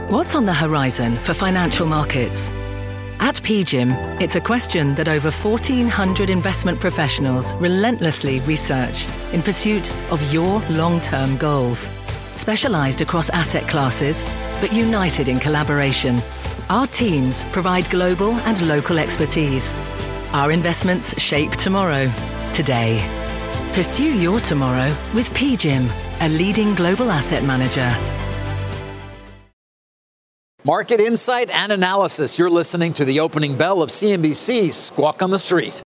What's on the horizon for financial markets? At PGIM, it's a question that over 1,400 investment professionals relentlessly research in pursuit of your long-term goals. Specialized across asset classes, but united in collaboration, our teams provide global and local expertise. Our investments shape tomorrow, today. Pursue your tomorrow with PGIM, a leading global asset manager. Market insight and analysis. You're listening to the opening bell of CNBC's Squawk on the Street.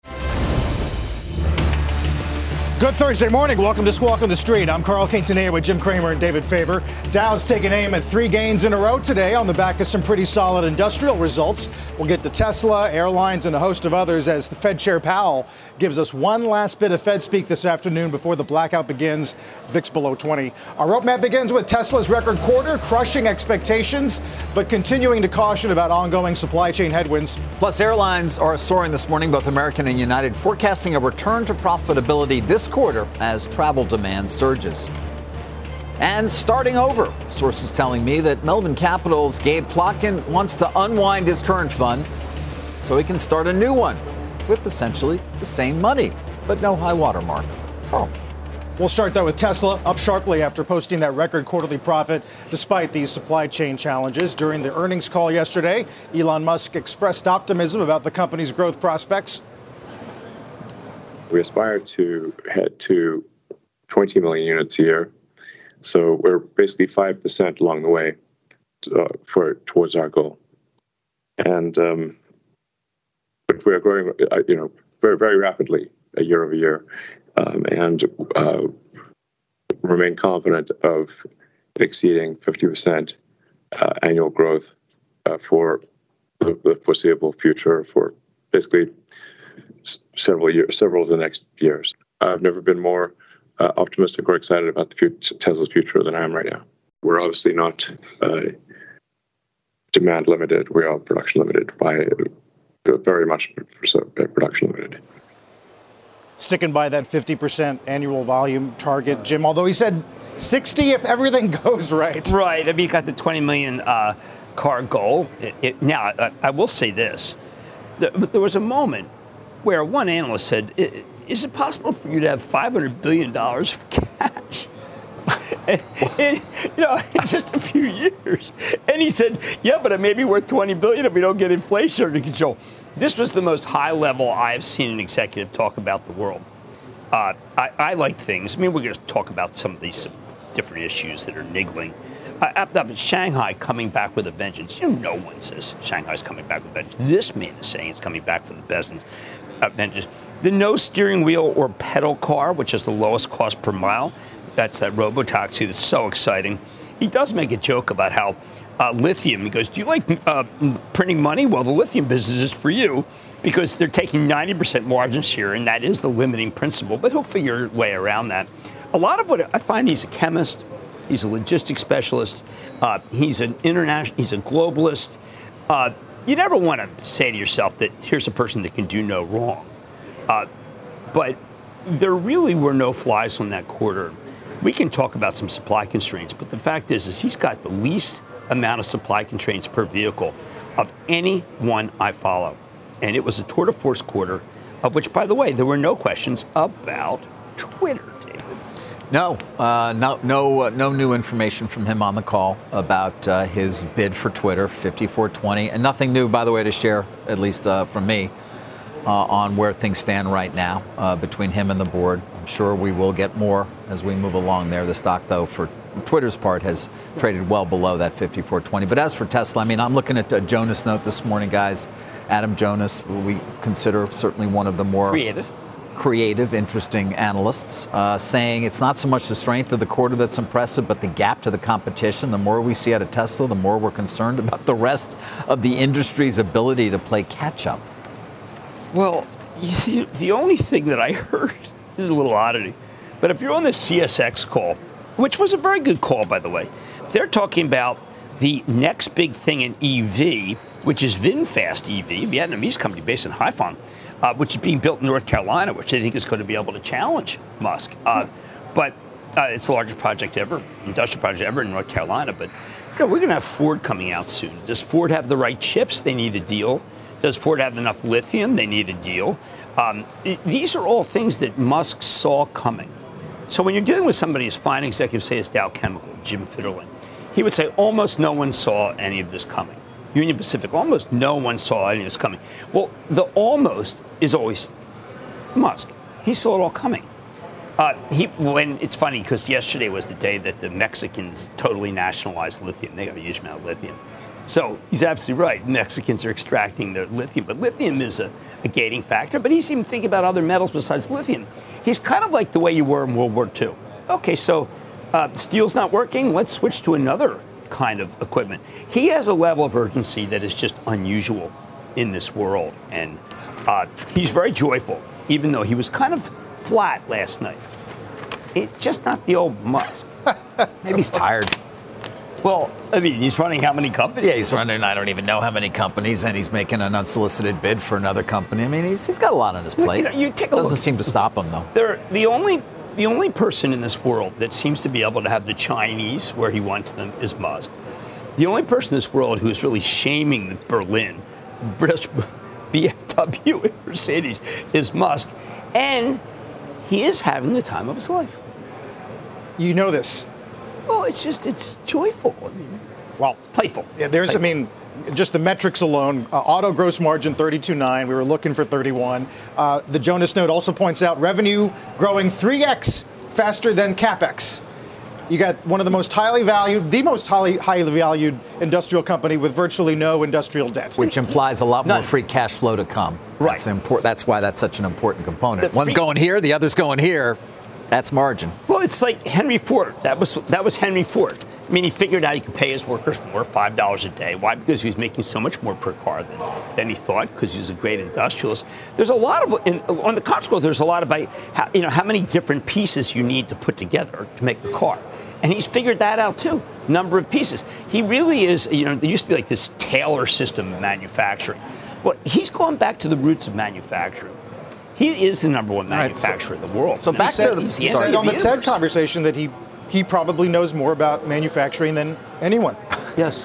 Good Thursday morning. Welcome to Squawk on the Street. I'm Carl Quintanilla with Jim Cramer and David Faber. Dow's taking aim at 3 gains in a row today on the back of some pretty solid industrial results. We'll get to Tesla, airlines, and a host of others as the Fed Chair Powell gives us one last bit of Fed speak this afternoon before the blackout begins. VIX below 20. Our roadmap begins with Tesla's record quarter, crushing expectations, but continuing to caution about ongoing supply chain headwinds. Plus, airlines are soaring this morning, both American and United, forecasting a return to profitability this quarter as travel demand surges. And starting over, sources telling me that Melvin Capital's Gabe Plotkin wants to unwind his current fund so he can start a new one with essentially the same money, but no high water mark. We'll start, though, with Tesla, up sharply after posting that record quarterly profit despite these supply chain challenges. During the earnings call yesterday, Elon Musk expressed optimism about the company's growth prospects. We aspire to head to 20 million units a year. So we're basically 5% along the way towards our goal. And but we're growing, very, very rapidly year over year, and remain confident of exceeding 50% annual growth for the foreseeable future for basically several of the next years. I've never been more optimistic or excited about Tesla's future than I am right now. We're obviously not demand limited. We are production limited very much production limited. Sticking by that 50% annual volume target, Jim, although he said 60 if everything goes right. Right. I mean, you got the 20 million car goal. Now, I will say this. There was a moment where one analyst said, is it possible for you to have $500 billion of cash? in just a few years. And he said, yeah, but it may be worth $20 billion if we don't get inflation under control. This was the most high level I've seen an executive talk about the world. I like things. I mean, we're going to talk about some of these different issues that are niggling. Shanghai coming back with a vengeance. No one says Shanghai's coming back with a vengeance. This man is saying it's coming back for the vengeance. The no steering wheel or pedal car, which is the lowest cost per mile. That's that robotaxi that's so exciting. He does make a joke about how lithium, he goes, do you like printing money? Well, the lithium business is for you because they're taking 90% margins here, and that is the limiting principle. But he'll figure a way around that. A lot of what I find, he's a chemist. He's a logistics specialist. He's an international. He's a globalist. You never want to say to yourself that here's a person that can do no wrong. But there really were no flies on that quarter. We can talk about some supply constraints, but the fact is he's got the least amount of supply constraints per vehicle of any one I follow. And it was a tour de force quarter, of which, by the way, there were no questions about Twitter. No new information from him on the call about his bid for Twitter, 5420, and nothing new, by the way, to share, at least from me, on where things stand right now between him and the board. I'm sure we will get more as we move along there. The stock, though, for Twitter's part, has traded well below that 5420. But as for Tesla, I mean, I'm looking at a Jonas note this morning, guys. Adam Jonas, we consider certainly one of the more creative, interesting analysts, saying it's not so much the strength of the quarter that's impressive, but the gap to the competition. The more we see out of Tesla, the more we're concerned about the rest of the industry's ability to play catch-up. Well, the only thing that I heard, this is a little oddity, but if you're on the CSX call, which was a very good call, by the way, they're talking about the next big thing in EV, which is VinFast EV, a Vietnamese company based in Haiphong, which is being built in North Carolina, which I think is going to be able to challenge Musk. But it's the largest project ever, industrial project ever in North Carolina. But we're going to have Ford coming out soon. Does Ford have the right chips? They need a deal. Does Ford have enough lithium? They need a deal. These are all things that Musk saw coming. So when you're dealing with somebody as fine executive, say, as Dow Chemical, Jim Fitterling, he would say almost no one saw any of this coming. Union Pacific, almost no one saw any of this coming. Well, the almost is always Musk. He saw it all coming. It's funny because yesterday was the day that the Mexicans totally nationalized lithium. They got a huge amount of lithium. So he's absolutely right. Mexicans are extracting their lithium, but lithium is a gating factor. But he's even thinking about other metals besides lithium. He's kind of like the way you were in World War II. Okay, so steel's not working. Let's switch to another kind of equipment. He has a level of urgency that is just unusual in this world. And he's very joyful, even though he was kind of flat last night. It's just not the old Musk. Maybe he's tired. Well, I mean, he's running how many companies? Yeah, he's running, I don't even know how many companies, and he's making an unsolicited bid for another company. I mean, he's got a lot on his plate. You take a look. Doesn't seem to stop him, though. The only person in this world that seems to be able to have the Chinese where he wants them is Musk. The only person in this world who is really shaming the Berlin, British BMW and Mercedes is Musk. And he is having the time of his life. You know this. Well, it's joyful. I mean, well, it's playful. Yeah, there's, playful. I mean, just the metrics alone, auto gross margin 32.9. We were looking for 31. The Jonas note also points out revenue growing 3x faster than CapEx. You got one of the most highly valued industrial company with virtually no industrial debt. Which implies a lot more free cash flow to come. Right. That's important. That's why that's such an important component. One's going here, the other's going here. That's margin. Well, it's like Henry Ford. That was Henry Ford. I mean, he figured out he could pay his workers more, $5 a day. Why? Because he was making so much more per car than he thought, because he was a great industrialist. There's a lot of, on the car school, there's a lot about how many different pieces you need to put together to make a car. And he's figured that out, too, number of pieces. He really is, there used to be like this Taylor system of manufacturing. Well, he's gone back to the roots of manufacturing. He is the number one manufacturer in the world. So back to he said on the TED conversation that he probably knows more about manufacturing than anyone. Yes.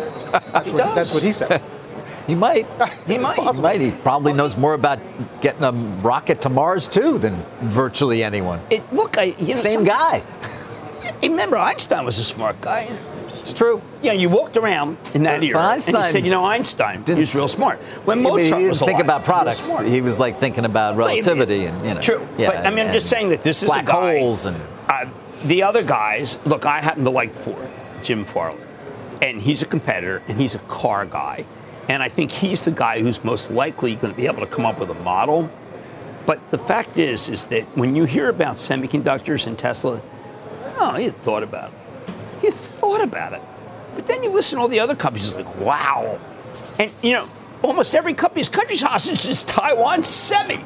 That's what he said. He might. He might. He probably knows more about getting a rocket to Mars, too, than virtually anyone. Same guy. Remember, Einstein was a smart guy. It's true. Yeah, you walked around in that era, and you said, Einstein, he was real smart. When Mozart he didn't was think alive, about products. He was like thinking about relativity and True. Yeah, but I mean, I'm just saying that this is a guy. Black holes and the other guys. Look, I happen to like Ford, Jim Farley, and he's a competitor and he's a car guy, and I think he's the guy who's most likely going to be able to come up with a model. But the fact is that when you hear about semiconductors and Tesla, he had thought about it. He thought about it. But then you listen to all the other companies, it's like, wow. And, almost every company's country's hostage is Taiwan Semi.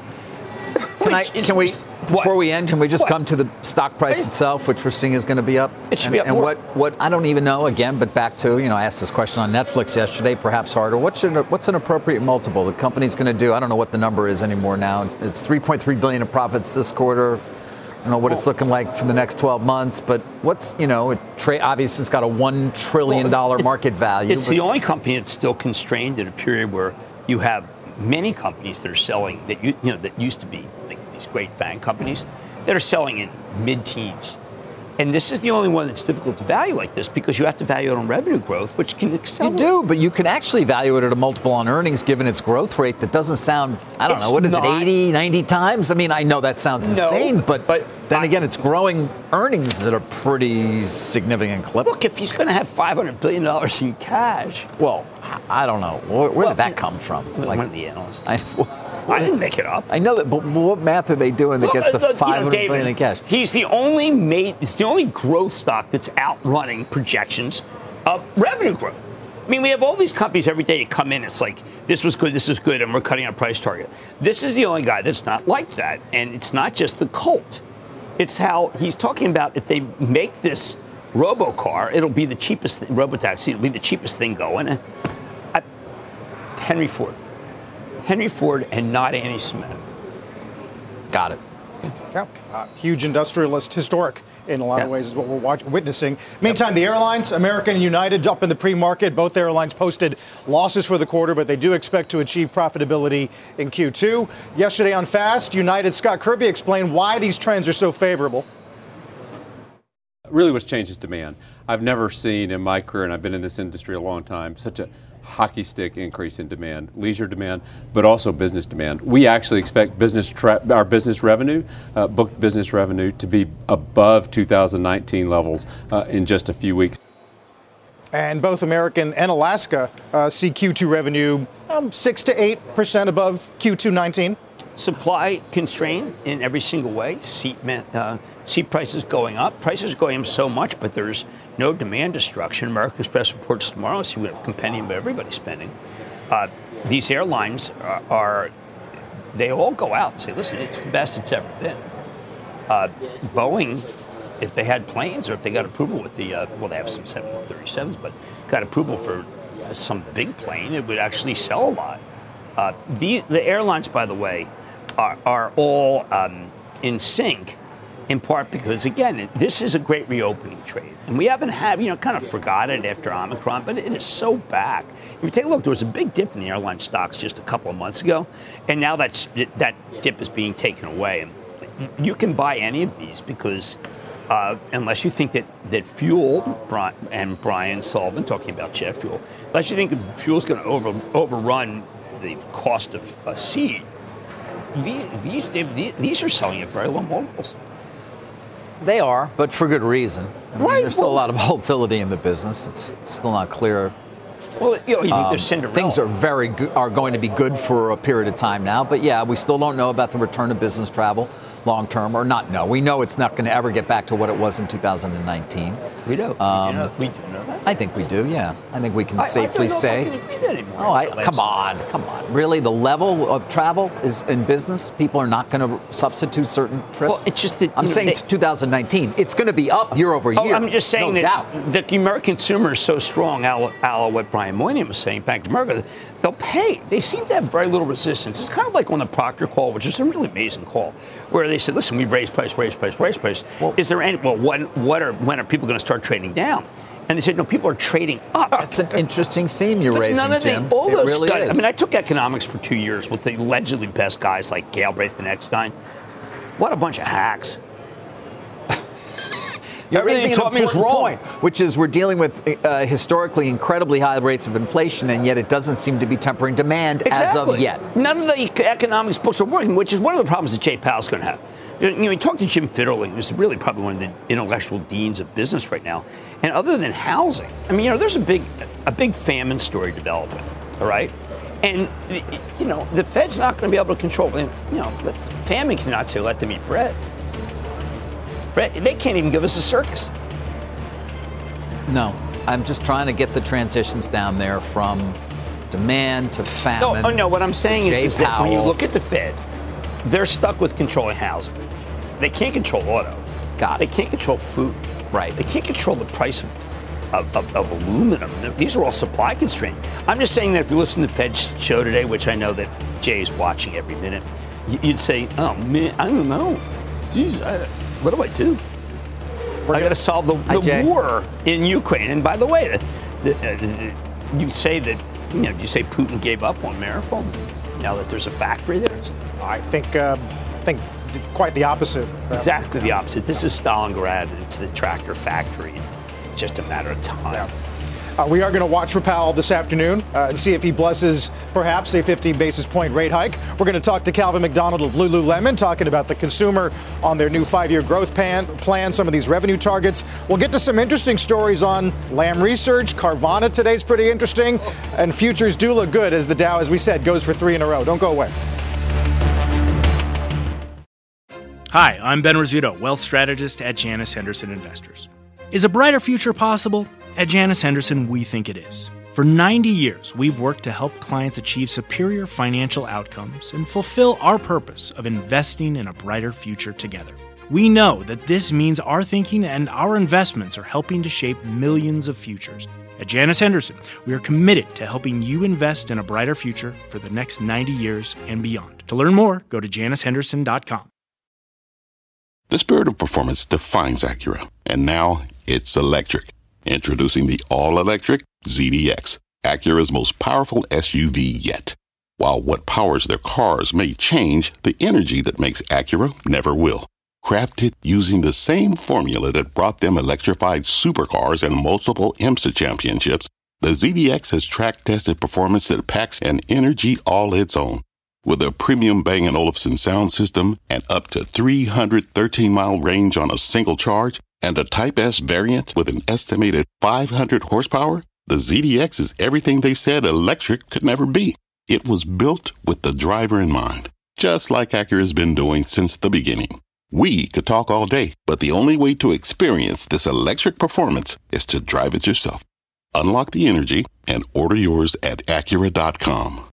Before we end, can we just come to the stock price itself, which we're seeing is going to be up? It should be up more. What I don't even know, again, but back to, I asked this question on Netflix yesterday, perhaps harder. What's an appropriate multiple the company's going to do? I don't know what the number is anymore now. It's $3.3 billion in profits this quarter. I don't know what it's looking like for the next 12 months, but obviously it's got a $1 trillion market value. It's the only company that's still constrained in a period where you have many companies that are selling that used to be like these great FANG companies that are selling in mid-teens. And this is the only one that's difficult to value like this because you have to value it on revenue growth, which can accelerate. You do, but you can actually value it at a multiple on earnings given its growth rate that doesn't sound, what is it, 80, 90 times? I mean, I know that sounds insane, but then again, it's growing earnings at a pretty significant clip. Look, if he's going to have $500 billion in cash. Well, I don't know. Where did that come from? One of the analysts. I didn't make it up. I know that, but what math are they doing that gets the $500 billion in cash? He's the only growth stock that's outrunning projections of revenue growth. I mean, we have all these companies every day that come in. It's like, this was good, this is good, and we're cutting our price target. This is the only guy that's not like that. And it's not just the cult. It's how he's talking about if they make this robocar, it'll be the cheapest, robotaxi, it'll be the cheapest thing going. Henry Ford and not Andy Smith. Got it. Yeah, huge industrialist, historic in a lot of ways is what we're witnessing. Meantime, the airlines, American and United, up in the pre-market. Both airlines posted losses for the quarter, but they do expect to achieve profitability in Q2. Yesterday on Fast, United Scott Kirby explained why these trends are so favorable. Really what's changed is demand. I've never seen in my career, and I've been in this industry a long time, such a hockey stick increase in demand, leisure demand, but also business demand. We actually expect our business revenue, booked business revenue, to be above 2019 levels in just a few weeks. And both American and Alaska see Q2 revenue 6 to 8% above Q2 19. Supply constrained in every single way. Seat prices going up. Prices going up so much, but there's no demand destruction. American Express reports tomorrow. See what a compendium of everybody's spending. These airlines they all go out and say, listen, it's the best it's ever been. Boeing, if they had planes or if they got approval with the, they have some 737s, but got approval for some big plane, it would actually sell a lot. The airlines, by the way, are all in sync, in part because, again, this is a great reopening trade. And we haven't had, kind of forgot it after Omicron, but it is so back. If you take a look, there was a big dip in the airline stocks just a couple of months ago, and now that dip is being taken away. And you can buy any of these because unless you think that fuel, and Brian Sullivan talking about jet fuel, unless you think fuel is going to overrun the cost of a seed, these are selling at very low multiples. They are, but for good reason. Right. There's still a lot of volatility in the business. It's still not clear. Well, you think there's Cinderella. Things are going to be good for a period of time now, but yeah, we still don't know about the return of business travel long term, or not know. We know it's not going to ever get back to what it was in 2019 We do. We do know that. I think we do, yeah. I think we can safely say. I don't know if I can agree that anymore. Come on. Really, the level of travel is in business. People are not going to substitute certain trips. Well, it's just that I'm saying 2019, it's going to be up year over year. I'm just saying no doubt. that the American consumer is so strong, a la what Brian Moynihan was saying, Bank of America, they'll pay. They seem to have very little resistance. It's kind of like on the Procter call, which is a really amazing call, where they said, listen, we've raised price. Well, is there any, when are people going to start trading down? And they said, no, people are trading up. That's an interesting theme you're raising, Jim. All those really studies. is. I mean, I took economics for 2 years with the allegedly best guys like Galbraith and Eckstein. What a bunch of hacks. You're raising an important point, which is we're dealing with historically incredibly high rates of inflation, and yet it doesn't seem to be tempering demand as of yet. None of the economics books are working, which is one of the problems that Jay Powell's going to have. You talk to Jim Fitterling, who's really probably one of the intellectual deans of business right now. And other than housing, I mean, there's a big famine story developing, all right? And, the Fed's not going to be able to control it. The famine cannot say let them eat bread. They can't even give us a circus. No, I'm just trying to get the transitions down there from demand to famine. No, what I'm saying is that when you look at the Fed, they're stuck with controlling housing. They can't control auto. They can't control food. Right. They can't control the price of aluminum. These are all supply constrained. I'm just saying that if you listen to the Fed's show today, which I know that Jay's watching every minute, you'd say, oh, man, I don't know. Jeez, what do I do? I got to solve the war in Ukraine. And by the way, you say that, you say Putin gave up on Mariupol now that there's a factory there? I think it's quite the opposite. Exactly the opposite. This is Stalingrad. It's the tractor factory. It's just a matter of time. Yeah. We are going to watch for Powell this afternoon and see if he blesses perhaps a 50 basis point rate hike. We're going to talk to Calvin McDonald of Lululemon, talking about the consumer on their new 5-year growth plan, some of these revenue targets. We'll get to some interesting stories on Lam Research. Carvana today's pretty interesting. And futures do look good as the Dow, as we said, goes for 3 in a row. Don't go away. Hi, I'm Ben Rizzuto, wealth strategist at Janus Henderson Investors. Is a brighter future possible? At Janus Henderson, we think it is. For 90 years, we've worked to help clients achieve superior financial outcomes and fulfill our purpose of investing in a brighter future together. We know that this means our thinking and our investments are helping to shape millions of futures. At Janus Henderson, we are committed to helping you invest in a brighter future for the next 90 years and beyond. To learn more, go to janushenderson.com. The spirit of performance defines Acura, and now it's electric. Introducing the all-electric ZDX, Acura's most powerful SUV yet. While what powers their cars may change, the energy that makes Acura never will. Crafted using the same formula that brought them electrified supercars and multiple IMSA championships, the ZDX has track-tested performance that packs an energy all its own. With a premium Bang & Olufsen sound system and up to 313-mile range on a single charge, and a Type S variant with an estimated 500 horsepower, the ZDX is everything they said electric could never be. It was built with the driver in mind, just like Acura's been doing since the beginning. We could talk all day, but the only way to experience this electric performance is to drive it yourself. Unlock the energy and order yours at Acura.com.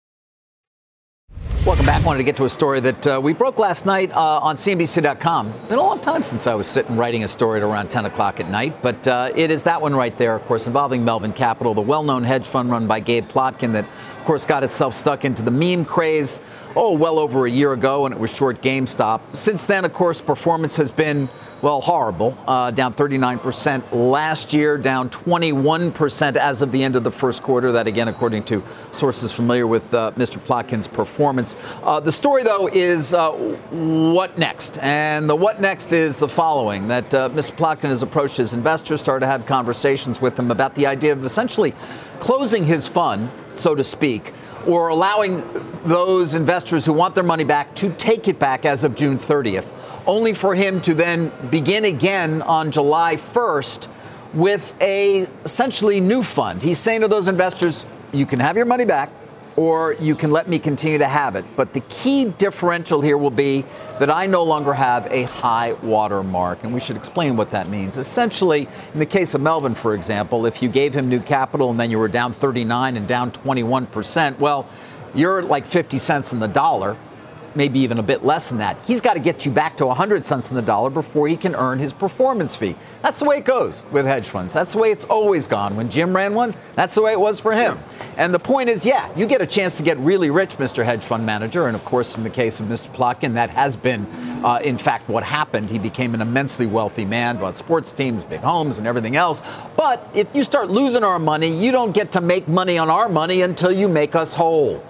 Welcome back. Wanted to get to a story that we broke last night on CNBC.com. Been a long time since I was sitting writing a story at around 10 o'clock at night, but it is that one right there, of course, involving Melvin Capital, the well-known hedge fund run by Gabe Plotkin that, of course, got itself stuck into the meme craze, well over a year ago, and it was short GameStop. Since then, of course, performance has been, horrible, down 39% last year, down 21% as of the end of the first quarter. That, again, according to sources familiar with Mr. Plotkin's performance. The story, though, is what next? And the what next is the following, that Mr. Plotkin has approached his investors, started to have conversations with them about the idea of essentially closing his fund, so to speak, or allowing those investors who want their money back to take it back as of June 30th, only for him to then begin again on July 1st with a essentially new fund. He's saying to those investors, you can have your money back, or you can let me continue to have it. But the key differential here will be that I no longer have a high water mark. And we should explain what that means. Essentially, in the case of Melvin, for example, if you gave him new capital and then you were down 39 and down 21%, well, you're like 50 cents in the dollar, maybe even a bit less than that. He's got to get you back to 100 cents in the dollar before he can earn his performance fee. That's the way it goes with hedge funds. That's the way it's always gone. When Jim ran one, that's the way it was for him. And the point is, you get a chance to get really rich, Mr. Hedge Fund Manager. And of course, in the case of Mr. Plotkin, that has been, in fact, what happened. He became an immensely wealthy man, bought sports teams, big homes, and everything else. But if you start losing our money, you don't get to make money on our money until you make us whole.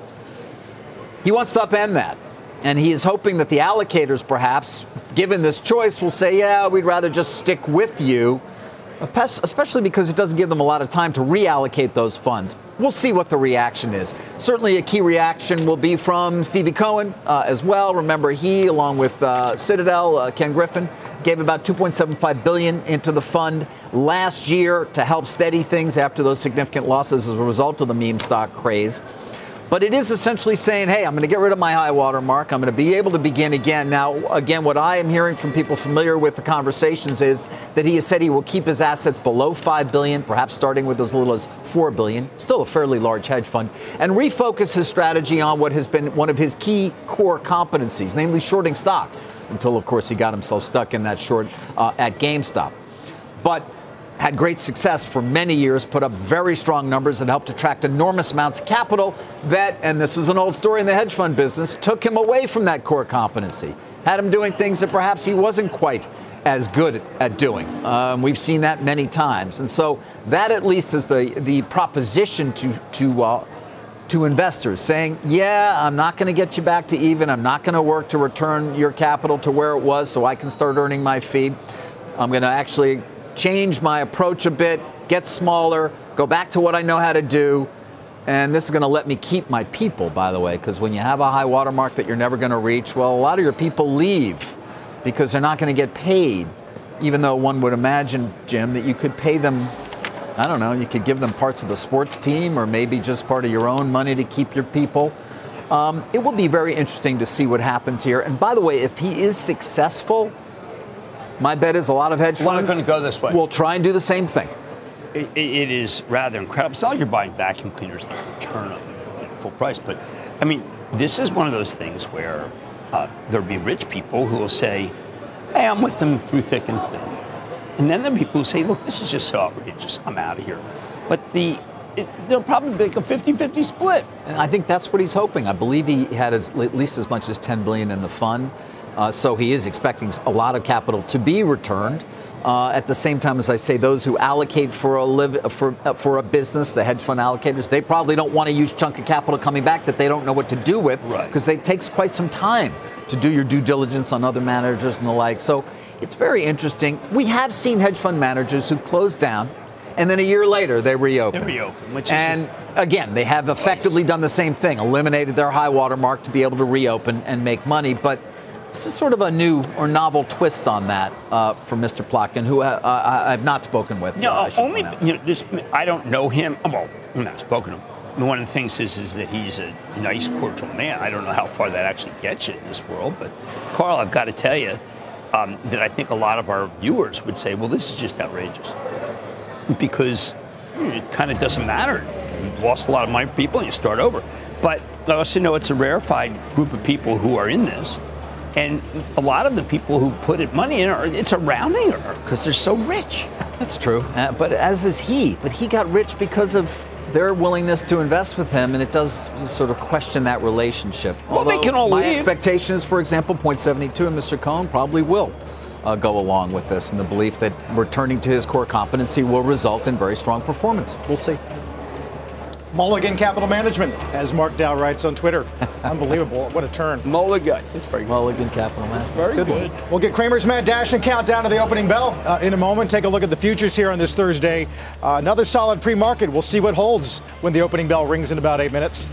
He wants to upend that. And he is hoping that the allocators, perhaps, given this choice, will say, we'd rather just stick with you, especially because it doesn't give them a lot of time to reallocate those funds. We'll see what the reaction is. Certainly a key reaction will be from Stevie Cohen as well. Remember, he, along with Citadel, Ken Griffin, gave about $2.75 billion into the fund last year to help steady things after those significant losses as a result of the meme stock craze. But it is essentially saying, hey, I'm going to get rid of my high water mark. I'm going to be able to begin again. Now, again, what I am hearing from people familiar with the conversations is that he has said he will keep his assets below $5 billion, perhaps starting with as little as $4 billion, still a fairly large hedge fund, and refocus his strategy on what has been one of his key core competencies, namely shorting stocks, until, of course, he got himself stuck in that short at GameStop. But had great success for many years, put up very strong numbers that helped attract enormous amounts of capital that, and this is an old story in the hedge fund business, took him away from that core competency, had him doing things that perhaps he wasn't quite as good at doing. We've seen that many times. And so that at least is the proposition to investors, saying, I'm not going to get you back to even. I'm not going to work to return your capital to where it was so I can start earning my fee. I'm going to actually change my approach a bit, get smaller, go back to what I know how to do. And this is going to let me keep my people, by the way, because when you have a high watermark that you're never going to reach, well, a lot of your people leave because they're not going to get paid, even though one would imagine, Jim, that you could pay them, I don't know, you could give them parts of the sports team or maybe just part of your own money to keep your people. It will be very interesting to see what happens here. And by the way, if he is successful, my bet is a lot of hedge funds going to go this way. Will try and do the same thing. It is rather incredible. It's not like you're buying vacuum cleaners that return at full price. But, I mean, this is one of those things where there'll be rich people who will say, hey, I'm with them through thick and thin. And then there are people who say, look, this is just so outrageous. I'm out of here. But they'll probably make a 50-50 split. And I think that's what he's hoping. I believe he had at least as much as $10 billion in the fund. So he is expecting a lot of capital to be returned. At the same time, as I say, those who allocate for a business, the hedge fund allocators, they probably don't want a huge chunk of capital coming back that they don't know what to do with, because it takes quite some time to do your due diligence on other managers and the like. So it's very interesting. We have seen hedge fund managers who close down, and then a year later they reopen. And again, they have effectively done the same thing, eliminated their high water mark to be able to reopen and make money. But this is sort of a new or novel twist on that for Mr. Plotkin, who I've not spoken with. No, I don't know him. Well, I'm not spoken to him. One of the things is that he's a nice, cordial man. I don't know how far that actually gets you in this world. But, Carl, I've got to tell you that I think a lot of our viewers would say, well, this is just outrageous. Because it kind of doesn't matter. You lost a lot of money people and you start over. But I also know it's a rarefied group of people who are in this. And a lot of the people who put money in, it's a rounding error because they're so rich. That's true. But as is he. But he got rich because of their willingness to invest with him, and it does sort of question that relationship. Well, although they can all my leave. expectation is, for example, 0.72, and Mr. Cohen probably will go along with this in the belief that returning to his core competency will result in very strong performance. We'll see. Mulligan Capital Management, as Mark Dow writes on Twitter. Unbelievable. What a turn. Mulligan. It's very good. Mulligan Capital Management. Very good. We'll get Cramer's Mad Dash and countdown to the opening bell in a moment. Take a look at the futures here on this Thursday. Another solid pre-market. We'll see what holds when the opening bell rings in about 8 minutes.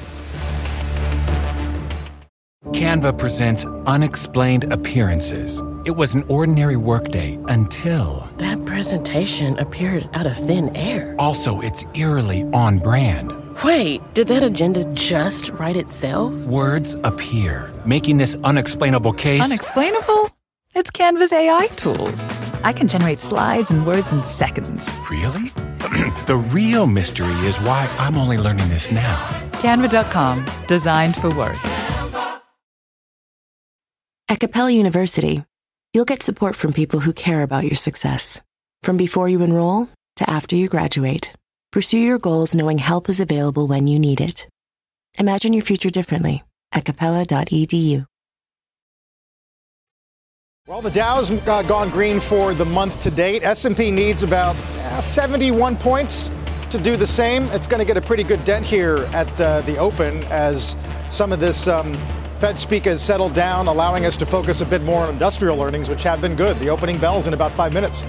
Canva presents Unexplained Appearances. It was an ordinary workday until... that presentation appeared out of thin air. Also, it's eerily on brand. Wait, did that agenda just write itself? Words appear, making this unexplainable case... Unexplainable? It's Canva's AI tools. I can generate slides and words in seconds. Really? The real mystery is why I'm only learning this now. Canva.com. Designed for work. At Capella University, you'll get support from people who care about your success. From before you enroll to after you graduate, pursue your goals knowing help is available when you need it. Imagine your future differently at capella.edu. Well, the Dow's gone green for the month to date. S&P needs about 71 points to do the same. It's going to get a pretty good dent here at the open as some of this Fed speak has settled down, allowing us to focus a bit more on industrial earnings, which have been good. The opening bell's in about 5 minutes.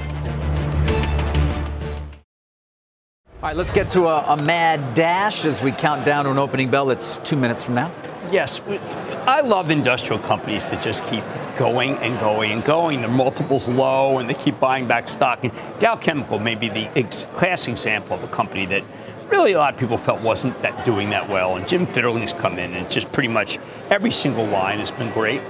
All right, let's get to a mad dash as we count down to an opening bell. That's 2 minutes from now. Yes, I love industrial companies that just keep going and going and going. Their multiples low, and they keep buying back stock. And Dow Chemical may be the class example of a company that really a lot of people felt wasn't doing that well. And Jim Fitterling's come in, and just pretty much every single line has been great.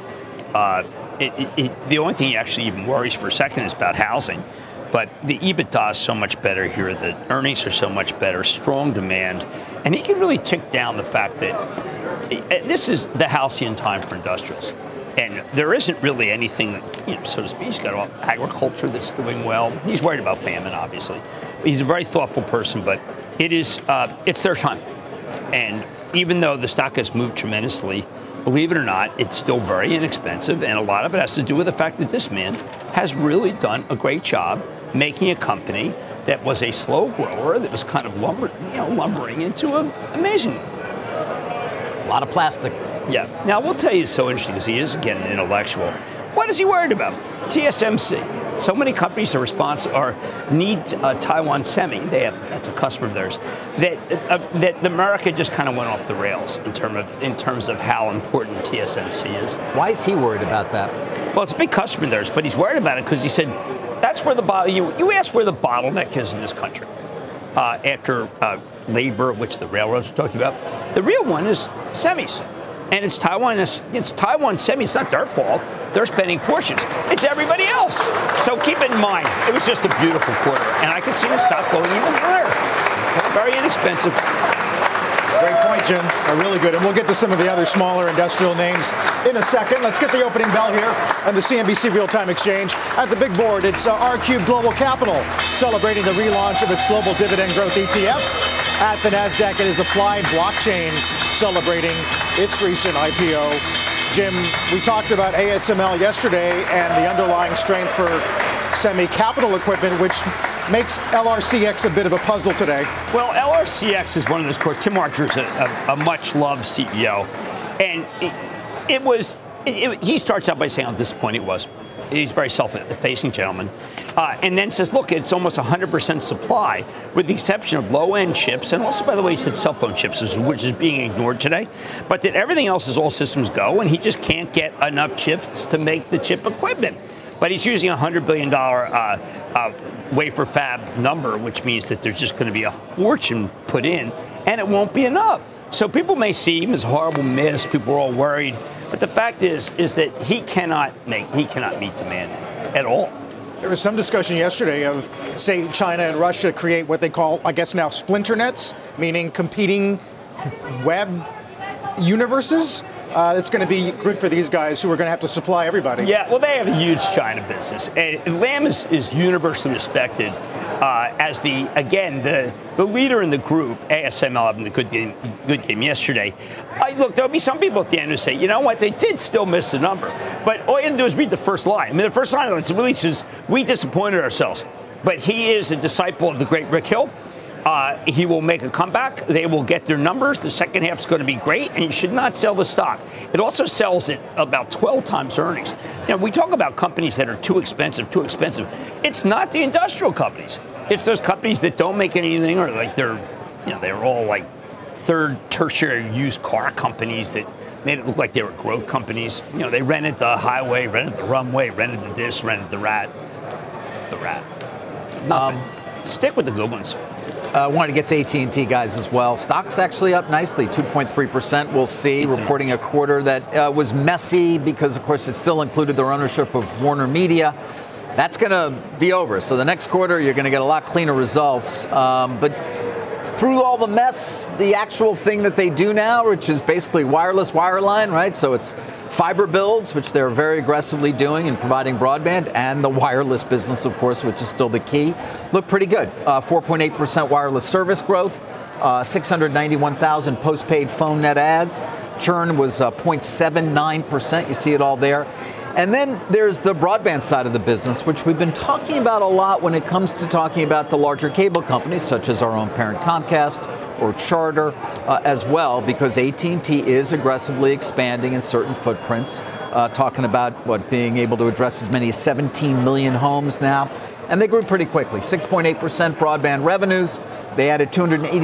The only thing he actually even worries for a second is about housing. But the EBITDA is so much better here. The earnings are so much better, strong demand. And he can really tick down the fact that this is the halcyon time for industrials. And there isn't really anything, so to speak. He's got agriculture that's doing well. He's worried about famine, obviously. He's a very thoughtful person, but it's their time. And even though the stock has moved tremendously, believe it or not, it's still very inexpensive. And a lot of it has to do with the fact that this man has really done a great job making a company that was a slow grower, that was kind of lumbering into an amazing one. A lot of plastic. Yeah. Now, we'll tell you, it's so interesting because he is, again, an intellectual. What is he worried about? TSMC. So many companies need Taiwan Semi. That's a customer of theirs. That America just kind of went off the rails in terms of how important TSMC is. Why is he worried about that? Well, it's a big customer of theirs, but he's worried about it because he said that's where you asked where the bottleneck is in this country. After labor, which the railroads are talking about, the real one is semis. And it's Taiwan Semi. It's not their fault. They're spending fortunes. It's everybody else. So keep it in mind, it was just a beautiful quarter. And I could see the stock going even higher. Very inexpensive. Great point, Jim. Really good. And we'll get to some of the other smaller industrial names in a second. Let's get the opening bell here on the CNBC Real-Time Exchange. At the big board, it's R-Cube Global Capital celebrating the relaunch of its global dividend growth ETF. At the NASDAQ, it is Applied Blockchain celebrating its recent IPO. Jim, we talked about ASML yesterday and the underlying strength for semi-capital equipment, which makes LRCX a bit of a puzzle today. Well, LRCX is one of those core. Tim Archer's a much-loved CEO. And he starts out by saying how disappointed he was. He's a very self-effacing gentleman. And then says, look, it's almost 100% supply, with the exception of low-end chips. And also, by the way, he said cell phone chips, which is being ignored today. But that everything else is all systems go, and he just can't get enough chips to make the chip equipment. But he's using a $100 billion wafer fab number, which means that there's just going to be a fortune put in, and it won't be enough. So people may see him as a horrible miss. People are all worried. But the fact is that he cannot meet demand at all. There was some discussion yesterday of, say, China and Russia create what they call, I guess now, splinter nets, meaning competing web universes. It's going to be good for these guys who are going to have to supply everybody. Yeah, well, they have a huge China business. And Lam is universally respected as the leader in the group. ASML having the good game yesterday. Look, there'll be some people at the end who say, you know what, they did still miss the number. But all you have to do is read the first line. I mean, the first line of the release is, we disappointed ourselves. But he is a disciple of the great Rick Hill. He will make a comeback. They will get their numbers. The second half is going to be great, and you should not sell the stock. It also sells at about 12 times earnings. You know, we talk about companies that are too expensive. It's not the industrial companies. It's those companies that don't make anything, or like they're all like third, tertiary used car companies that made it look like they were growth companies. You know, they rented the highway, rented the runway, rented the this, rented the rat. Nothing. Stick with the good ones. Wanted to get to AT&T, guys, as well. Stock's actually up nicely, 2.3%. We'll see. Reporting a quarter that was messy because, of course, it still included their ownership of Warner Media. That's going to be over. So the next quarter, you're going to get a lot cleaner results. But through all the mess, the actual thing that they do now, which is basically wireless wireline, right? So it's fiber builds, which they're very aggressively doing and providing broadband, and the wireless business, of course, which is still the key, look pretty good. 4.8% wireless service growth, 691,000 postpaid phone net adds. Churn was 0.79%. You see it all there. And then there's the broadband side of the business, which we've been talking about a lot when it comes to talking about the larger cable companies, such as our own parent Comcast or Charter as well, because AT&T is aggressively expanding in certain footprints, talking about being able to address as many as 17 million homes now. And they grew pretty quickly, 6.8% broadband revenues. They added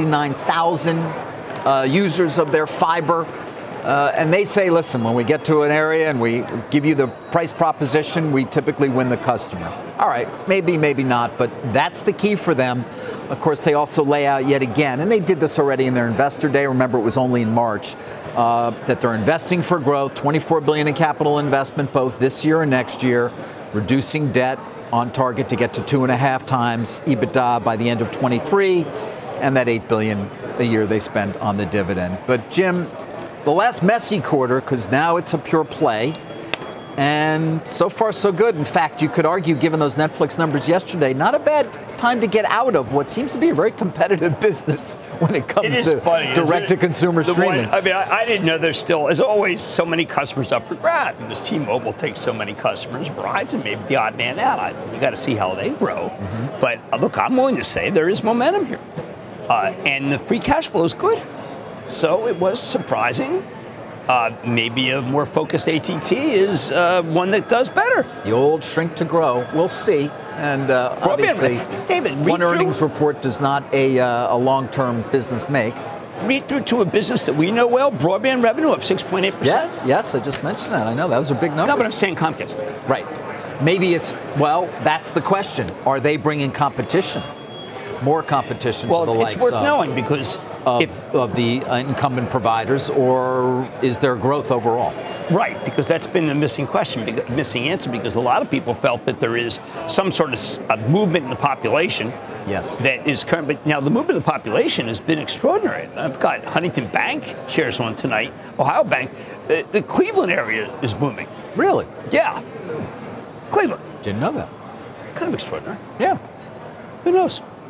289,000 users of their fiber. And they say, listen, when we get to an area and we give you the price proposition, we typically win the customer. All right, maybe not, but that's the key for them. Of course, they also lay out yet again, and they did this already in their investor day. Remember, it was only in March, that they're investing for growth, $24 billion in capital investment, both this year and next year, reducing debt on target to get to 2.5 times EBITDA by the end of 23, and that $8 billion a year they spend on the dividend. But Jim, the last messy quarter, because now it's a pure play, and so far so good. In fact, you could argue, given those Netflix numbers yesterday, not a bad time to get out of what seems to be a very competitive business when it comes to direct-to-consumer streaming. I didn't know there's still, as always, so many customers up for grab, because T-Mobile takes so many customers. Verizon may be the odd man out. We got to see how they grow. Mm-hmm. But look, I'm willing to say there is momentum here, and the free cash flow is good. So it was surprising. Maybe a more focused AT&T is one that does better. The old shrink to grow. We'll see. And obviously, David, one earnings report does not a long-term business make. Read through to a business that we know well, broadband revenue up 6.8%. Yes, I just mentioned that. I know, that was a big number. No, but I'm saying Comcast. Right. Maybe that's the question. Are they bringing competition? More competition to the likes it's worth knowing because of the incumbent providers, or is there growth overall? Right, because that's been the missing answer, because a lot of people felt that there is some sort of movement in the population. Yes. That is current. But now the movement of the population has been extraordinary. I've got Huntington Bank shares one tonight, Ohio Bank. The Cleveland area is booming. Really? Yeah. Cleveland. Didn't know that. Kind of extraordinary. Yeah. Who knows?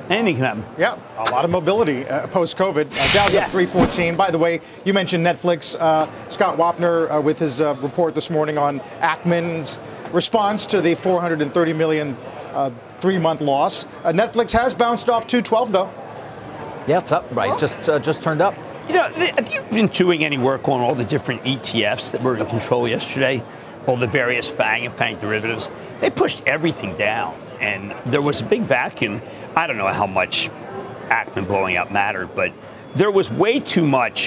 Anything can happen. Yeah, a lot of mobility post-COVID. Dow's up 314. By the way, you mentioned Netflix. Scott Wapner with his report this morning on Ackman's response to the $430 million 3-month loss. Netflix has bounced off 212, though. Yeah, it's up, right? Just turned up. You know, have you been doing any work on all the different ETFs that were in control yesterday? All the various FANG and FANG derivatives? They pushed everything down, and there was a big vacuum. I don't know how much Ackman blowing out mattered, but there was way too much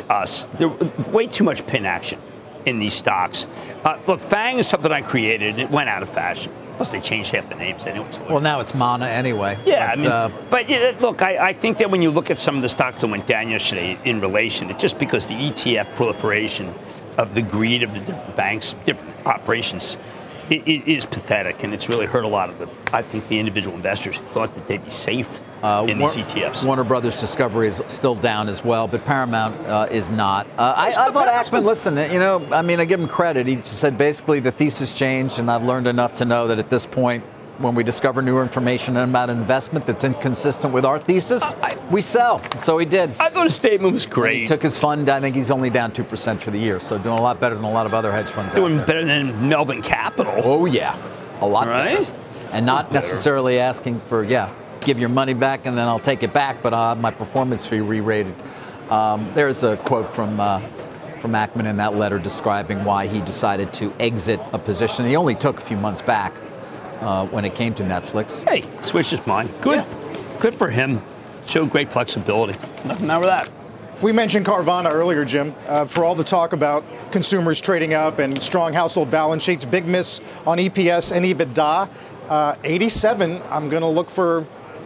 pin action in these stocks. Look, FANG is something I created, and it went out of fashion. Plus, they changed half the names anyway. Well, now it's Mana anyway. Yeah, but look, I think that when you look at some of the stocks that went down yesterday in relation, it's just because the ETF proliferation of the greed of the different banks, different operations, it is pathetic, and it's really hurt a lot of the individual investors who thought that they'd be safe in these ETFs. Warner Brothers Discovery is still down as well, but Paramount is not. I thought Ackman, listen, I give him credit. He just said basically the thesis changed, and I've learned enough to know that at this point, when we discover new information about an investment that's inconsistent with our thesis, we sell. So he did. I thought his statement was great. He took his fund. I think he's only down 2% for the year, so doing a lot better than a lot of other hedge funds. Doing better than Melvin Capital. Oh, yeah. A lot better. And not necessarily asking for, give your money back and then I'll take it back, but my performance fee re-rated. There's a quote from Ackman in that letter describing why he decided to exit a position he only took a few months back when it came to Netflix. Hey, switched his mind. Good. Yeah. Good for him. Showed great flexibility. Nothing wrong with that. We mentioned Carvana earlier, Jim. For all the talk about consumers trading up and strong household balance sheets, big miss on EPS and EBITDA. 87, I'm going to look for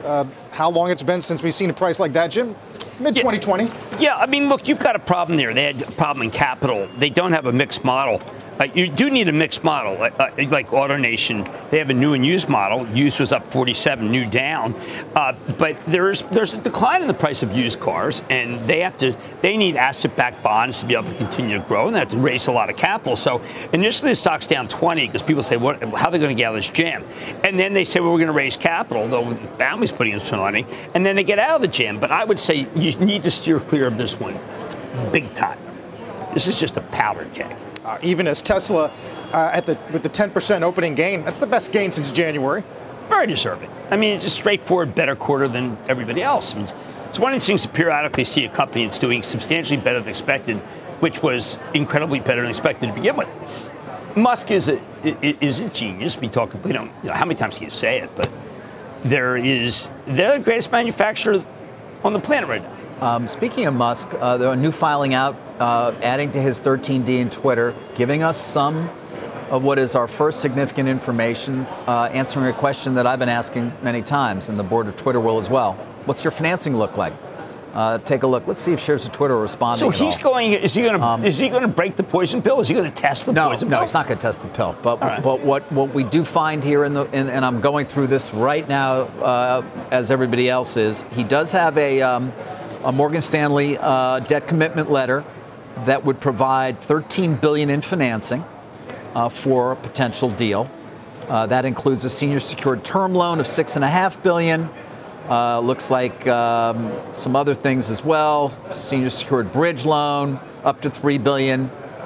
how long it's been since we've seen a price like that, Jim. Mid-2020. Yeah, look, you've got a problem there. They had a problem in capital. They don't have a mixed model. You do need a mixed model, like AutoNation. They have a new and used model. Used was up 47, new down. But there's a decline in the price of used cars, and they need asset-backed bonds to be able to continue to grow, and they have to raise a lot of capital. So initially the stock's down 20 because people say, how are they going to get out of this jam? And then they say, we're going to raise capital, though the family's putting in some money, and then they get out of the jam. But I would say you need to steer clear of this one big time. This is just a powder keg. Even as Tesla with the 10% opening gain, that's the best gain since January. Very deserving. It's a straightforward, better quarter than everybody else. It's one of these things to periodically see a company that's doing substantially better than expected, which was incredibly better than expected to begin with. Musk is a genius. We talk, how many times can you say it? But they're the greatest manufacturer on the planet right now. Speaking of Musk, there are a new filing out adding to his 13D in Twitter, giving us some of what is our first significant information, answering a question that I've been asking many times, and the board of Twitter will as well. What's your financing look like? Take a look. Let's see if shares of Twitter are responding. So he's going. Is he going to break the poison pill? Is he going to test the poison pill? No, he's not going to test the pill. But what we do find here and I'm going through this right now as everybody else is. He does have a Morgan Stanley debt commitment letter that would provide $13 billion in financing for a potential deal. That includes a senior secured term loan of $6.5 billion. Looks like some other things as well. Senior secured bridge loan up to $3 billion.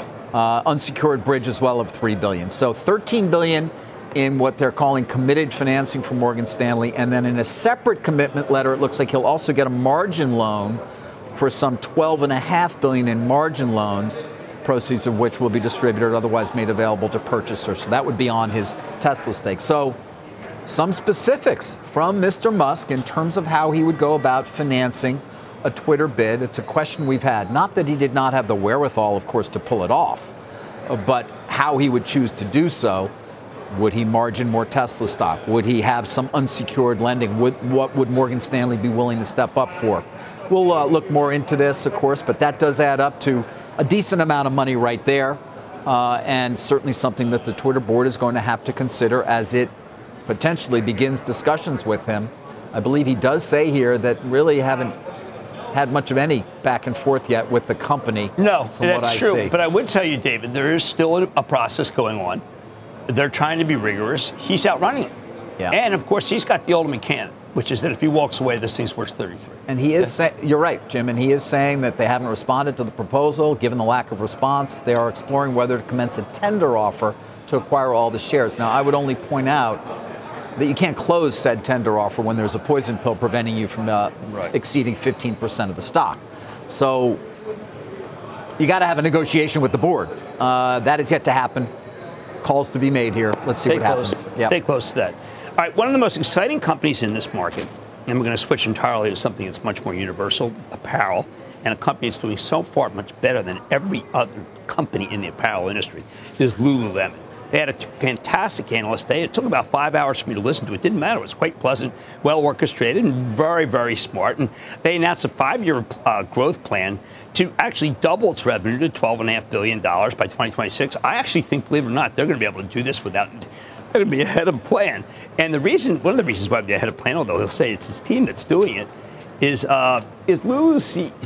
Unsecured bridge as well of $3 billion. So $13 billion in what they're calling committed financing from Morgan Stanley. And then in a separate commitment letter, it looks like he'll also get a margin loan for some $12.5 billion in margin loans, proceeds of which will be distributed or otherwise made available to purchasers. So that would be on his Tesla stake. So some specifics from Mr. Musk in terms of how he would go about financing a Twitter bid. It's a question we've had. Not that he did not have the wherewithal, of course, to pull it off, but how he would choose to do so. Would he margin more Tesla stock? Would he have some unsecured lending? What would Morgan Stanley be willing to step up for? We'll look more into this, of course, but that does add up to a decent amount of money right there, and certainly something that the Twitter board is going to have to consider as it potentially begins discussions with him. I believe he does say here that really haven't had much of any back and forth yet with the company. No, that's what I true. see. But I would tell you, David, there is still a process going on. They're trying to be rigorous. He's outrunning it. Yeah. And, of course, he's got the ultimate candidate. which is that if he walks away, this thing's worth 33. And he is you're right, Jim, and he is saying that they haven't responded to the proposal. Given the lack of response, they are exploring whether to commence a tender offer to acquire all the shares. Now, I would only point out that you can't close said tender offer when there's a poison pill preventing you from exceeding 15% of the stock. So you got to have a negotiation with the board. That is yet to happen. Calls to be made here. Let's see what happens. Yep. Stay close to that. All right, one of the most exciting companies in this market, and we're going to switch entirely to something that's much more universal, apparel, and a company that's doing so far much better than every other company in the apparel industry, is Lululemon. They had a fantastic analyst day. It took about 5 hours for me to listen to it. It didn't matter. It was quite pleasant, well orchestrated, and very, very smart. And they announced a 5-year growth plan to actually double its revenue to $12.5 billion by 2026. I actually think, believe it or not, they're going to be able to do this without... They're going to be ahead of plan. And one of the reasons why they'll be ahead of plan, although they'll say it's his team that's doing it, is Lulu's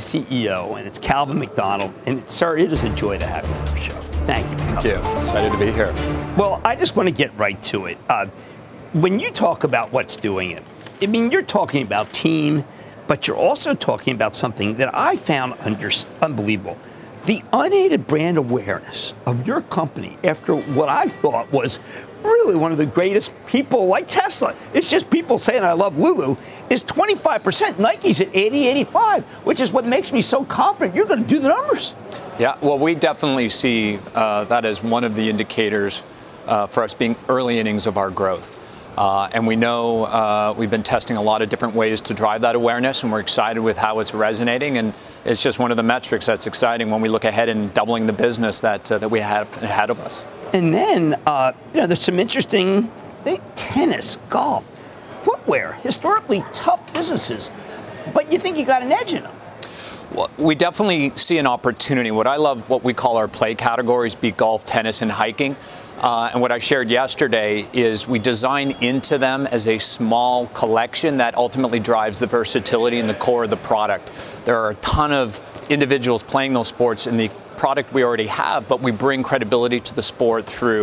CEO, and it's Calvin McDonald. And, sir, it is a joy to have you on the show. Thank you. Thank you. Excited to be here. Well, I just want to get right to it. When you talk about what's doing it, I mean, you're talking about team, but you're also talking about something that I found unbelievable. The unaided brand awareness of your company after what I thought was really one of the greatest people like Tesla. It's just people saying I love Lulu is 25%. Nike's at 85, which is what makes me so confident you're going to do the numbers. Yeah, well, we definitely see that as one of the indicators for us being early innings of our growth. And we know we've been testing a lot of different ways to drive that awareness, and we're excited with how it's resonating. And it's just one of the metrics that's exciting when we look ahead and doubling the business that we have ahead of us. And then, there's some interesting tennis, golf, footwear, historically tough businesses, but you think you got an edge in them. Well, we definitely see an opportunity. What I love, what we call our play categories, be golf, tennis, and hiking. And what I shared yesterday is we design into them as a small collection that ultimately drives the versatility in the core of the product. There are a ton of individuals playing those sports in the product we already have, but we bring credibility to the sport through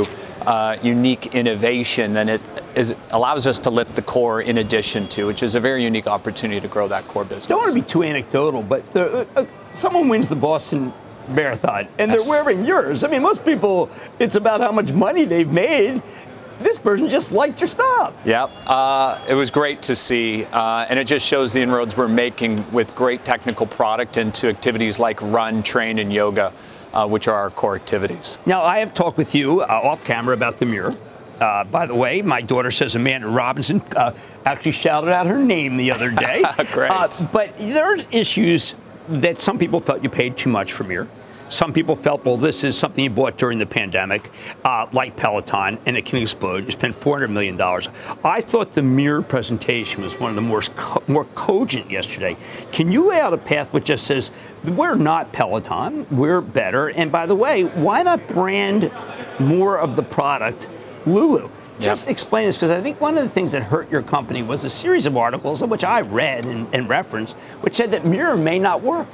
unique innovation, and it allows us to lift the core in addition to, which is a very unique opportunity to grow that core business. Don't want to be too anecdotal, but someone wins the Boston Marathon, and they're wearing yours. I mean, most people, it's about how much money they've made. This person just liked your stuff. Yep. It was great to see, and it just shows the inroads we're making with great technical product into activities like run, train, and yoga, which are our core activities. Now, I have talked with you off camera about the mirror. By the way, my daughter says Amanda Robinson actually shouted out her name the other day. Great. But there are issues that some people felt you paid too much for Mirror. Some people felt, well, this is something you bought during the pandemic, like Peloton, and it can explode. You spent $400 million. I thought the Mirror presentation was one of the more cogent yesterday. Can you lay out a path which just says, we're not Peloton, we're better, and by the way, why not brand more of the product Lulu? Just explain this, because I think one of the things that hurt your company was a series of articles, which I read and referenced, which said that Mirror may not work.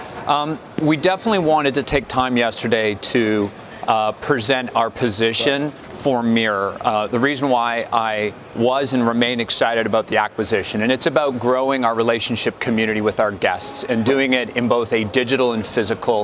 We definitely wanted to take time yesterday to present our position for Mirror. The reason why I was and remain excited about the acquisition, and it's about growing our relationship community with our guests and doing it in both a digital and physical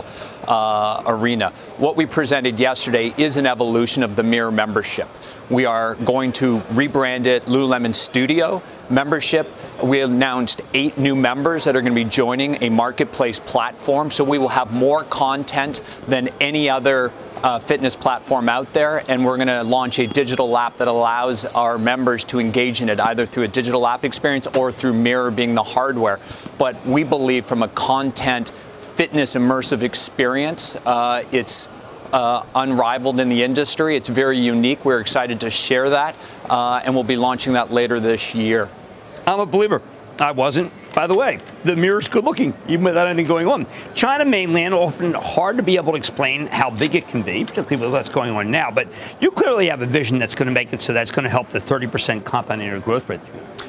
arena. What we presented yesterday is an evolution of the Mirror membership. We are going to rebrand it Lululemon Studio membership. We announced 8 new members that are going to be joining a marketplace platform, so we will have more content than any other fitness platform out there, and we're going to launch a digital app that allows our members to engage in it either through a digital app experience or through Mirror being the hardware. But we believe from a content fitness immersive experience, it's unrivaled in the industry. It's very unique. We're excited to share that, and we'll be launching that later this year. I'm a believer. I wasn't. By the way, the Mirror's good looking, even without anything going on. China mainland, often hard to be able to explain how big it can be, particularly with what's going on now. But you clearly have a vision that's going to make it so that's going to help the 30% compound annual growth rate.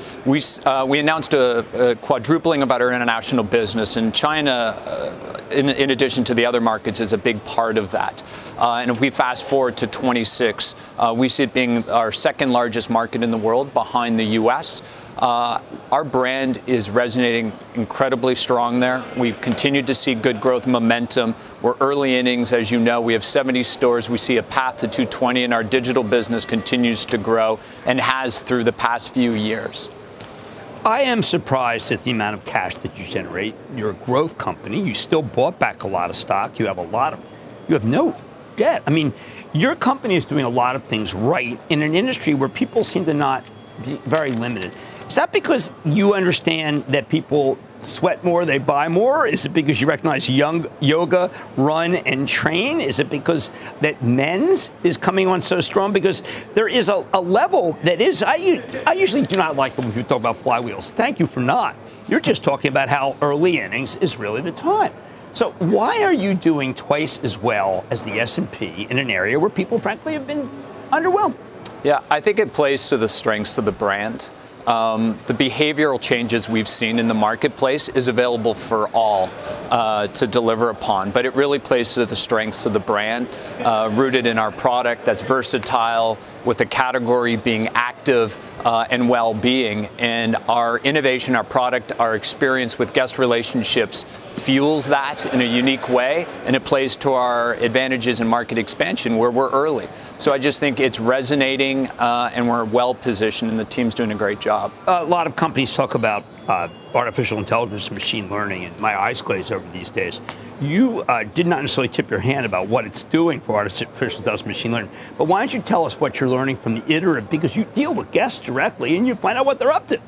We announced a quadrupling of our international business, and China, in addition to the other markets, is a big part of that. And if we fast forward to 26, we see it being our second largest market in the world behind the U.S. Our brand is resonating incredibly strong there. We've continued to see good growth momentum. We're early innings, as you know. We have 70 stores. We see a path to 220, and our digital business continues to grow and has through the past few years. I am surprised at the amount of cash that you generate. You're a growth company. You still bought back a lot of stock. You have no debt. I mean, your company is doing a lot of things right in an industry where people seem to not be very limited. Is that because you understand that people sweat more, they buy more? Is it because you recognize yoga, run, and train? Is it because that men's is coming on so strong? Because there is a level that is, I usually do not like when people talk about flywheels. Thank you for not. You're just talking about how early innings is really the time. So why are you doing twice as well as the S&P in an area where people, frankly, have been underwhelmed? Yeah, I think it plays to the strengths of the brand. The behavioral changes we've seen in the marketplace is available for all to deliver upon, but it really plays to the strengths of the brand, rooted in our product that's versatile, with the category being active and well-being. And our innovation, our product, our experience with guest relationships fuels that in a unique way, and it plays to our advantages in market expansion where we're early. So I just think it's resonating, and we're well-positioned, and the team's doing a great job. A lot of companies talk about artificial intelligence and machine learning, and my eyes glaze over these days. You did not necessarily tip your hand about what it's doing for artificial intelligence and machine learning, but why don't you tell us what you're learning from the iterative, because you deal with guests directly and you find out what they're up to.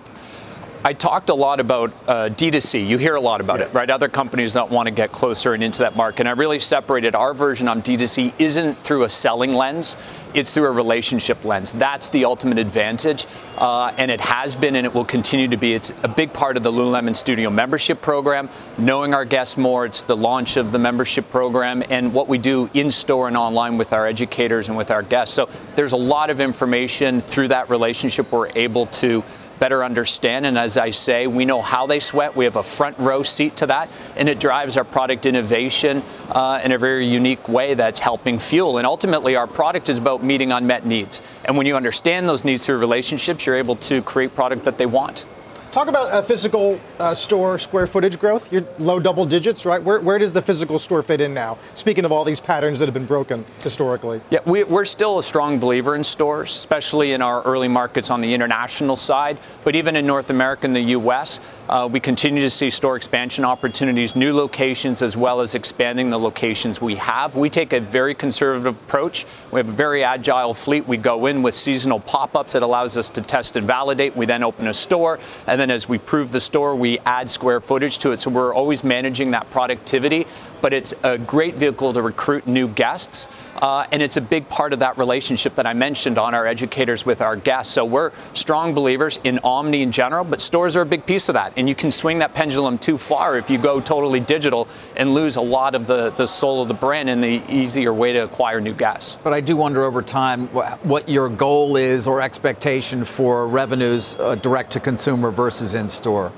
I talked a lot about D2C. You hear a lot about it, right? Other companies that want to get closer and into that market. And I really separated our version on D2C isn't through a selling lens. It's through a relationship lens. That's the ultimate advantage. And it has been, and it will continue to be. It's a big part of the Lululemon Studio membership program. Knowing our guests more, it's the launch of the membership program and what we do in store and online with our educators and with our guests. So there's a lot of information through that relationship we're able to better understand. And as I say, we know how they sweat. We have a front row seat to that, and it drives our product innovation in a very unique way that's helping fuel. And ultimately, our product is about meeting unmet needs. And when you understand those needs through relationships, you're able to create product that they want. Talk about physical store square footage growth. You're low double digits, right? Where does the physical store fit in now? Speaking of all these patterns that have been broken historically. Yeah, we're still a strong believer in stores, especially in our early markets on the international side. But even in North America and the U.S., we continue to see store expansion opportunities, new locations, as well as expanding the locations we have. We take a very conservative approach. We have a very agile fleet. We go in with seasonal pop-ups that allows us to test and validate. We then open a store, and then as we prove the store, we add square footage to it. So we're always managing that productivity, but it's a great vehicle to recruit new guests. And it's a big part of that relationship that I mentioned on our educators with our guests. So we're strong believers in omni in general, but stores are a big piece of that. And you can swing that pendulum too far if you go totally digital and lose a lot of the soul of the brand and the easier way to acquire new guests. But I do wonder over time what your goal is or expectation for revenues direct to consumer versus in store.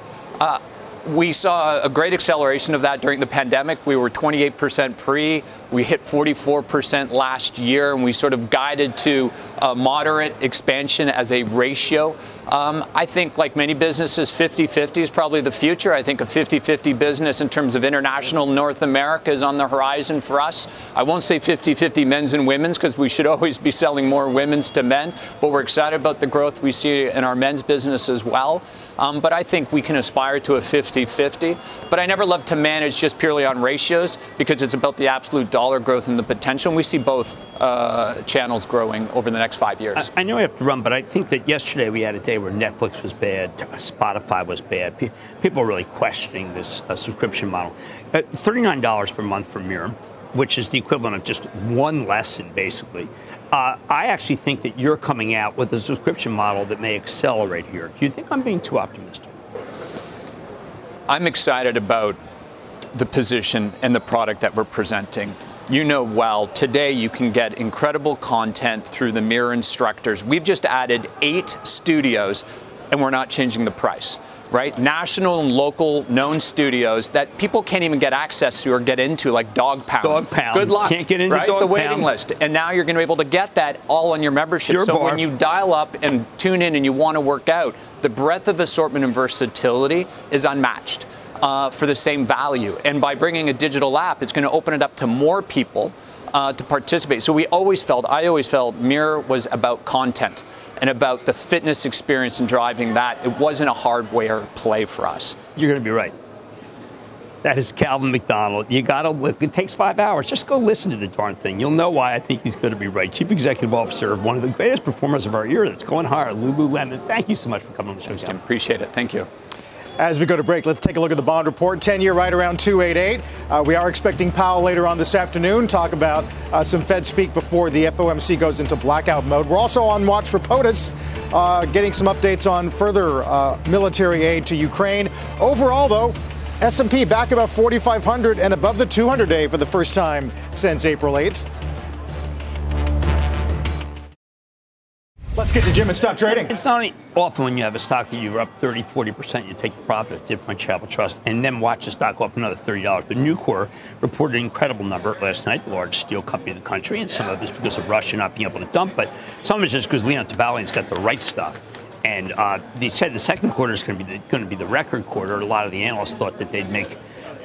We saw a great acceleration of that during the pandemic. We were 28% pre. We hit 44% last year, and we sort of guided to a moderate expansion as a ratio. I think, like many businesses, 50-50 is probably the future. I think a 50-50 business in terms of international North America is on the horizon for us. I won't say 50-50 men's and women's, because we should always be selling more women's to men's, but we're excited about the growth we see in our men's business as well. But I think we can aspire to a 50-50. But I never love to manage just purely on ratios, because it's about the absolute dollar growth and the potential. And we see both channels growing over the next 5 years. I know we have to run, but I think that yesterday we had a day where Netflix was bad, Spotify was bad. People are really questioning this subscription model. $39 per month for Mirror, which is the equivalent of just one lesson, basically. I actually think that you're coming out with a subscription model that may accelerate here. Do you think I'm being too optimistic? I'm excited about the position and the product that we're presenting. You know well, today you can get incredible content through the Mirror instructors. We've just added 8 studios, and we're not changing the price. right? National and local known studios that people can't even get access to or get into, like Dog Pound. Dog Pound. Good luck. Can't get into right? Dog The waiting Pound. list. And now you're going to be able to get that all on your membership. Pure so bar. when you dial up and tune in and you want to work out, the breadth of assortment and versatility is unmatched for the same value. And by bringing a digital app, it's going to open it up to more people to participate. So I always felt Mirror was about content and about the fitness experience and driving that. It wasn't a hardware play for us. You're going to be right. That is Calvin McDonald. You got to look. It takes 5 hours. Just go listen to the darn thing. You'll know why I think he's going to be right. Chief Executive Officer of one of the greatest performers of our year that's going higher, Lululemon. Thank you so much for coming on the show, Tim. Appreciate it. Thank you. As we go to break, let's take a look at the bond report. 10-year right around 288. We are expecting Powell later on this afternoon. Talk about some Fed speak before the FOMC goes into blackout mode. We're also on watch for POTUS, getting some updates on further military aid to Ukraine. Overall, though, S&P back about 4,500 and above the 200-day for the first time since April 8th. Let's get to Jim and stop trading. It's not often when you have a stock that you're up 30, 40%, you take the profit of Different Travel Trust and then watch the stock go up another $30. But Nucor reported an incredible number last night, the largest steel company in the country, and some of it's because of Russia not being able to dump, but some of it's just because Leon Tabalian's got the right stuff. And they said the second quarter is going to be the record quarter. A lot of the analysts thought that they'd make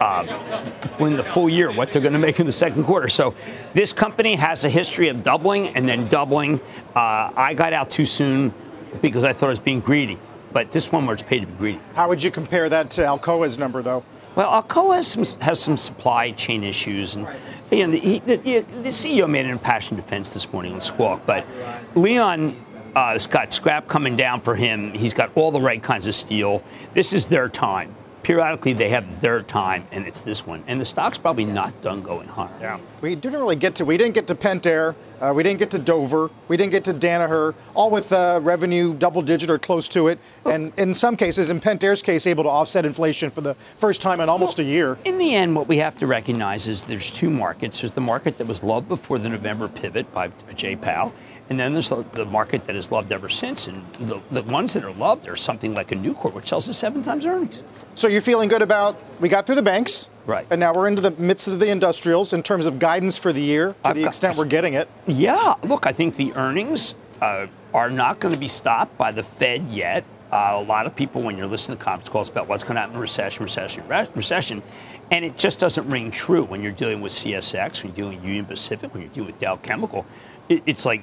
in the full year what they're going to make in the second quarter. So this company has a history of doubling and then doubling. I got out too soon because I thought I was being greedy. But this one where it's paid to be greedy. How would you compare that to Alcoa's number, though? Well, Alcoa has some supply chain issues. And the CEO made an impassioned defense this morning on Squawk. But Leon has got scrap coming down for him. He's got all the right kinds of steel. This is their time. Periodically, they have their time, and it's this one. And the stock's probably not done going higher. Yeah. We didn't get to Pentair. We didn't get to Dover. We didn't get to Danaher, all with revenue double-digit or close to it. And in some cases, in Pentair's case, able to offset inflation for the first time in almost a year. In the end, what we have to recognize is there's two markets. There's the market that was loved before the November pivot by Jay Powell. And then there's the market that is loved ever since. And the ones that are loved are something like a Nucor, which sells at 7 times earnings. So you're feeling good about, we got through the banks. Right. And now we're into the midst of the industrials in terms of guidance for the year, to the extent we're getting it. Yeah. Look, I think the earnings are not going to be stopped by the Fed yet. A lot of people, when you're listening to conference calls about what's going to happen in recession, and it just doesn't ring true when you're dealing with CSX, when you're dealing with Union Pacific, when you're dealing with Dow Chemical. It's like,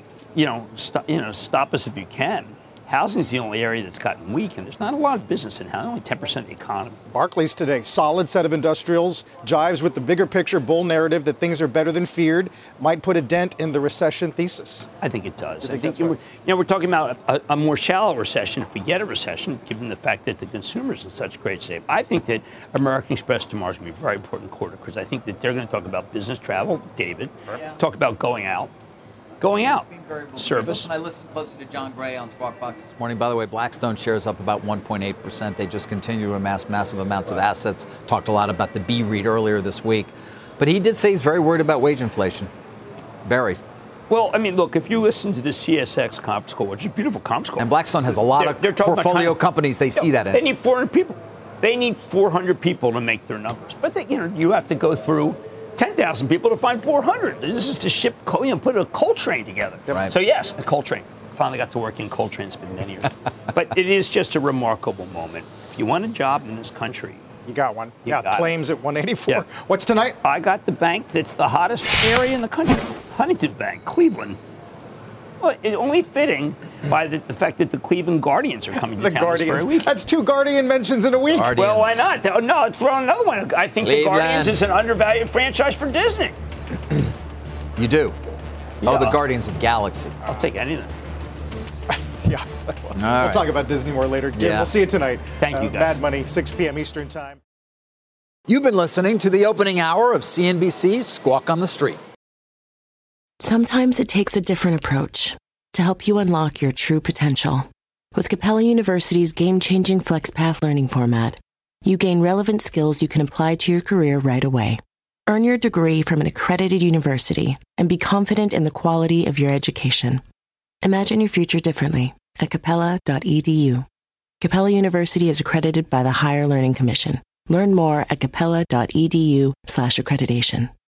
stop us if you can. Housing's the only area that's gotten weak, and there's not a lot of business in housing, only 10% of the economy. Barclays today, solid set of industrials, jives with the bigger picture bull narrative that things are better than feared, might put a dent in the recession thesis. I think it does. I think we're talking about a more shallow recession if we get a recession, given the fact that the consumer's in such great shape. I think that American Express tomorrow is going to be a very important quarter because I think that they're going to talk about business travel, David, talk about going out, service. And I listened closely to John Gray on Squawk Box this morning. By the way, Blackstone shares up about 1.8%. They just continue to amass massive amounts of assets. Talked a lot about the B REIT earlier this week. But he did say he's very worried about wage inflation. Very. Well, I mean, look, if you listen to the CSX conference call, which is a beautiful conference call. And Blackstone has a lot of portfolio companies they see that in. They need 400 people. They need 400 people to make their numbers. But, you have to go through 10,000 people to find 400. This is to put a coal train together. Right. So, yes, a coal train. Finally got to work in coal trains. It's been many years. But it is just a remarkable moment. If you want a job in this country, you got one. You got claims at 184. Yeah. What's tonight? I got the bank that's the hottest area in the country, Huntington Bank, Cleveland. Well, it's only fitting by the fact that the Cleveland Guardians are coming to town this very week. That's 2 Guardian mentions in a week. Guardians. Well, why not? No, throw another one. I think Cleveland. the Guardians is an undervalued franchise for Disney. You do? Yeah. Oh, the Guardians of the Galaxy. I'll take anything. Yeah. We'll talk about Disney more later. Jim, we'll see you tonight. Thank you, guys. Mad Money, 6 p.m. Eastern Time. You've been listening to the opening hour of CNBC's Squawk on the Street. Sometimes it takes a different approach to help you unlock your true potential. With Capella University's game-changing FlexPath learning format, you gain relevant skills you can apply to your career right away. Earn your degree from an accredited university and be confident in the quality of your education. Imagine your future differently at capella.edu. Capella University is accredited by the Higher Learning Commission. Learn more at capella.edu/accreditation.